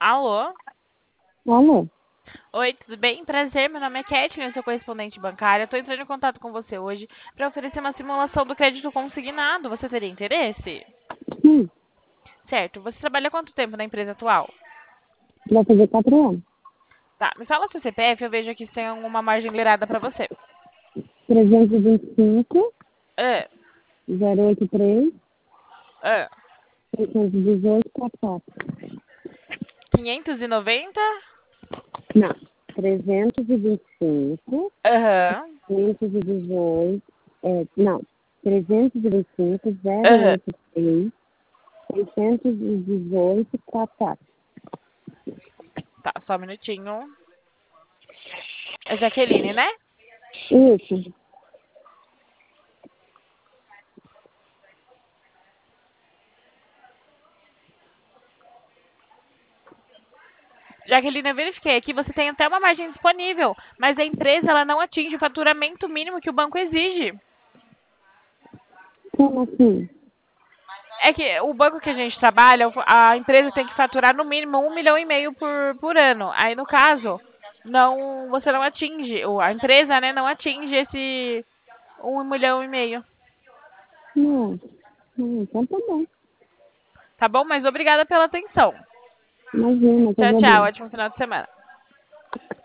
Alô? Alô? Oi, tudo bem? Prazer, meu nome é Kathleen, eu sou correspondente bancária. Estou entrando em contato com você hoje para oferecer uma simulação do crédito consignado. Você teria interesse? Sim, Certo. Você trabalha há quanto tempo na empresa atual? vai fazer 4 anos. Tá, me fala seu CPF, eu vejo aqui se tem alguma margem liberada para você. 325, Ah, 083, ah. 618, 44. 590? Não, 325, Aham. 518, não, 325, Aham. 083, 618, 44. Tá, só um minutinho. É Jaqueline, né? Isso. Jaqueline, eu verifiquei aqui, você tem até uma margem disponível, mas a empresa ela não atinge o faturamento mínimo que o banco exige. Como assim? É que o banco que a gente trabalha, a empresa tem que faturar no mínimo 1,5 milhão por ano. Aí, no caso, não, você não atinge, ou a empresa, né, não atinge esse 1,5 milhão. Não, não, então tá bom. Tá bom? Mas obrigada pela atenção. Imagina, que Tchau, tchau. agradeço. Ótimo final de semana.